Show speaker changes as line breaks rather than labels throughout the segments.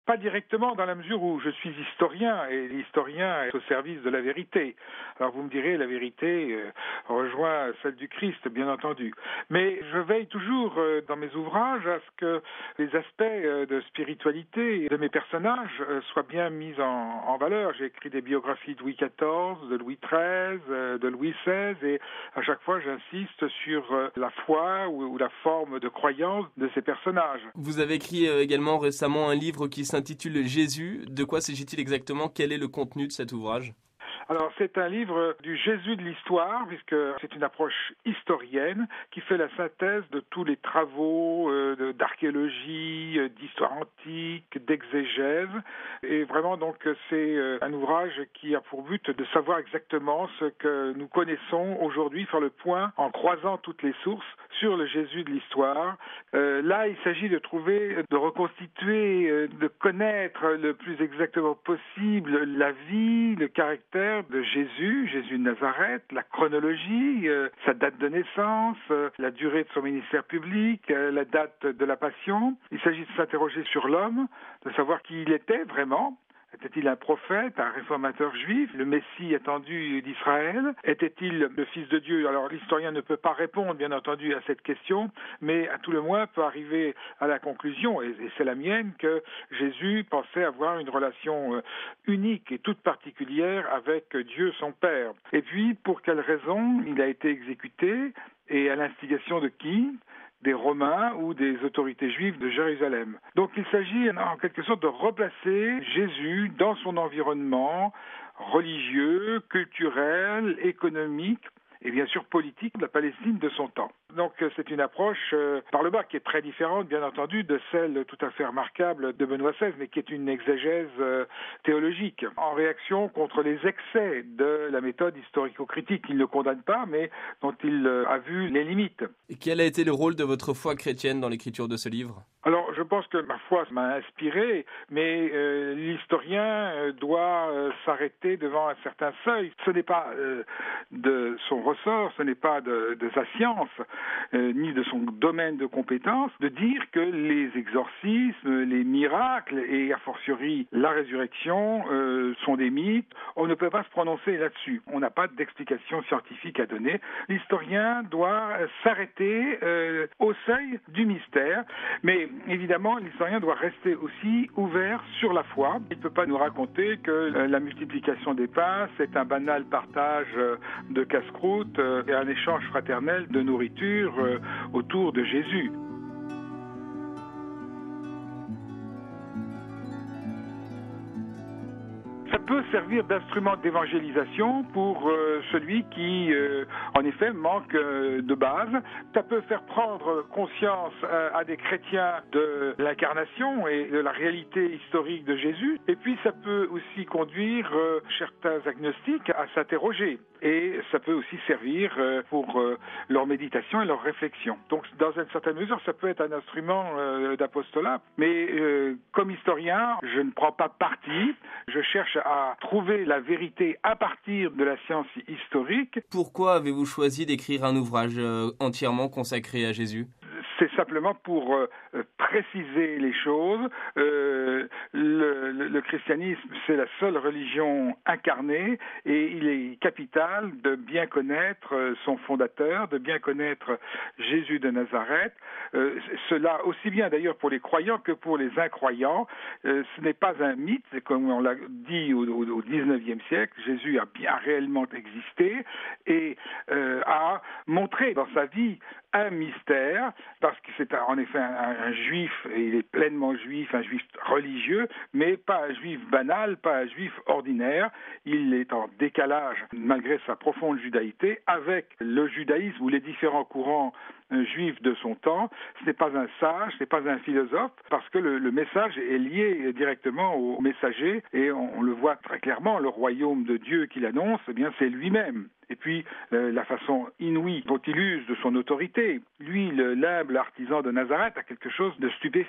Pas directement dans la mesure où je suis historien et l'historien est au service de la vérité. Alors vous me direz, la vérité rejoint celle du Christ, bien entendu. Mais je veille toujours dans mes ouvrages à ce que les aspects de spiritualité de mes personnages soient bien mis en valeur. J'ai écrit des biographies de Louis XIV, de Louis XIII, de Louis XVI et à chaque fois j'insiste sur la foi ou la forme de croyance de ces personnages.
Vous avez écrit également récemment un livre qui s'intitule Jésus. De quoi s'agit-il exactement? Quel est le contenu de cet ouvrage?
Alors c'est un livre du Jésus de l'histoire, puisque c'est une approche historienne qui fait la synthèse de tous les travaux d'archéologie, d'histoire antique, d'exégèse. Et vraiment donc c'est un ouvrage qui a pour but de savoir exactement ce que nous connaissons aujourd'hui, faire le point en croisant toutes les sources sur le Jésus de l'histoire. Là il s'agit de trouver, de reconstituer, de connaître le plus exactement possible la vie, le caractère de Jésus de Nazareth, la chronologie, sa date de naissance, la durée de son ministère public, la date de la passion. Il s'agit de s'interroger sur l'homme, de savoir qui il était vraiment. Était-il un prophète, un réformateur juif, le Messie attendu d'Israël? Était-il le Fils de Dieu? Alors l'historien ne peut pas répondre, bien entendu, à cette question, mais à tout le moins peut arriver à la conclusion, et c'est la mienne, que Jésus pensait avoir une relation unique et toute particulière avec Dieu son Père. Et puis, pour quelle raison il a été exécuté et à l'instigation de qui? Des Romains ou des autorités juives de Jérusalem. Donc il s'agit en quelque sorte de replacer Jésus dans son environnement religieux, culturel, économique et bien sûr politique de la Palestine de son temps. Donc c'est une approche par le bas qui est très différente bien entendu de celle tout à fait remarquable de Benoît XVI, mais qui est une exégèse théologique en réaction contre les excès de la méthode historico-critique qu'il ne condamne pas mais dont il a vu les limites.
Et quel a été le rôle de votre foi chrétienne dans l'écriture de ce livre?
Alors je pense que ma foi m'a inspiré, mais l'historien doit s'arrêter devant un certain seuil. Ce n'est pas de son ressort, ce n'est pas de sa science, ni de son domaine de compétence, de dire que les exorcismes, les miracles et a fortiori la résurrection sont des mythes. On ne peut pas se prononcer là-dessus. On n'a pas d'explication scientifique à donner. L'historien doit s'arrêter au seuil du mystère, mais évidemment, l'historien doit rester aussi ouvert sur la foi. Il ne peut pas nous raconter que la multiplication des pains, c'est un banal partage de casse-croûte et un échange fraternel de nourriture autour de Jésus. Ça peut servir d'instrument d'évangélisation pour celui qui, en effet, manque de base. Ça peut faire prendre conscience à des chrétiens de l'incarnation et de la réalité historique de Jésus. Et puis, ça peut aussi conduire certains agnostiques à s'interroger. Et ça peut aussi servir pour leur méditation et leur réflexion. Donc, dans une certaine mesure, ça peut être un instrument d'apostolat. Mais comme historien, je ne prends pas parti. Je cherche à trouver la vérité à partir de la science historique.
Pourquoi avez-vous choisi d'écrire un ouvrage entièrement consacré à Jésus ?
C'est simplement pour préciser les choses. Le christianisme, c'est la seule religion incarnée et il est capital de bien connaître son fondateur, de bien connaître Jésus de Nazareth. Cela aussi bien d'ailleurs pour les croyants que pour les incroyants. Ce n'est pas un mythe, comme on l'a dit au XIXe siècle. Jésus a bien réellement existé et a montré dans sa vie un mystère, parce que c'est en effet un juif, et il est pleinement juif, un juif religieux, mais pas un juif banal, pas un juif ordinaire. Il est en décalage, malgré sa profonde judaïté, avec le judaïsme ou les différents courants juif de son temps. Ce n'est pas un sage, ce n'est pas un philosophe, parce que le message est lié directement au messager, et on le voit très clairement, le royaume de Dieu qu'il annonce, eh bien c'est lui-même. Et puis, la façon inouïe dont il use de son autorité. Lui, l'humble artisan de Nazareth, a quelque chose de stupéfiant.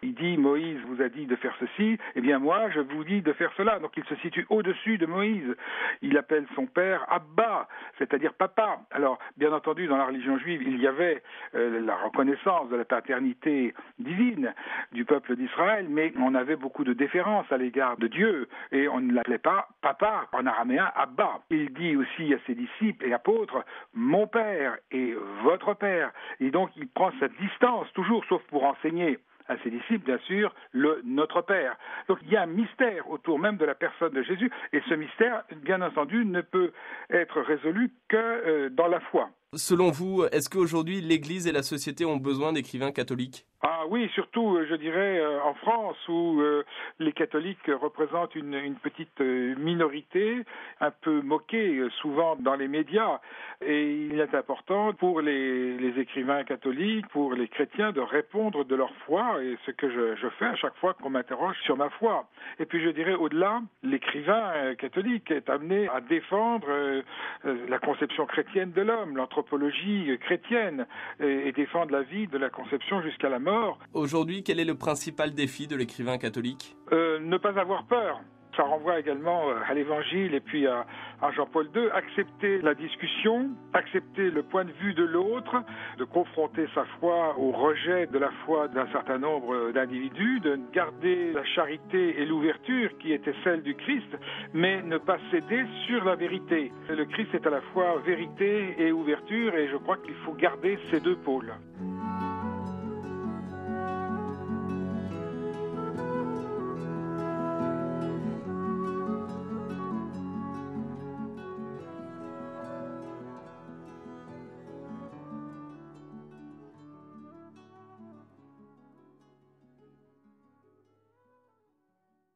Il dit Moïse vous a dit de faire ceci, eh bien moi je vous dis de faire cela. Donc il se situe au-dessus de Moïse. Il appelle son père Abba, c'est-à-dire papa. Alors bien entendu dans la religion juive il y avait la reconnaissance de la paternité divine du peuple d'Israël, mais on avait beaucoup de déférence à l'égard de Dieu et on ne l'appelait pas papa, en araméen Abba. Il dit aussi à ses disciples et apôtres mon père et votre père. Et donc il prend cette distance toujours, sauf pour enseigner à ses disciples, bien sûr, le Notre Père. Donc il y a un mystère autour même de la personne de Jésus, et ce mystère, bien entendu, ne peut être résolu que dans la foi.
Selon vous, est-ce qu'aujourd'hui l'Église et la société ont besoin d'écrivains catholiques ?
Ah oui, surtout, je dirais, en France, où les catholiques représentent une petite minorité, un peu moquée souvent dans les médias. Et il est important pour les écrivains catholiques, pour les chrétiens, de répondre de leur foi, et ce que je fais à chaque fois qu'on m'interroge sur ma foi. Et puis je dirais, au-delà, l'écrivain catholique est amené à défendre la conception chrétienne de l'homme, l'anthropologie chrétienne, et défendre la vie de la conception jusqu'à la mort.
Aujourd'hui, quel est le principal défi de l'écrivain catholique ?
Ne pas avoir peur. Ça renvoie également à l'Évangile et puis à Jean-Paul II. Accepter la discussion, accepter le point de vue de l'autre, de confronter sa foi au rejet de la foi d'un certain nombre d'individus, de garder la charité et l'ouverture qui était celle du Christ, mais ne pas céder sur la vérité. Le Christ est à la fois vérité et ouverture et je crois qu'il faut garder ces deux pôles.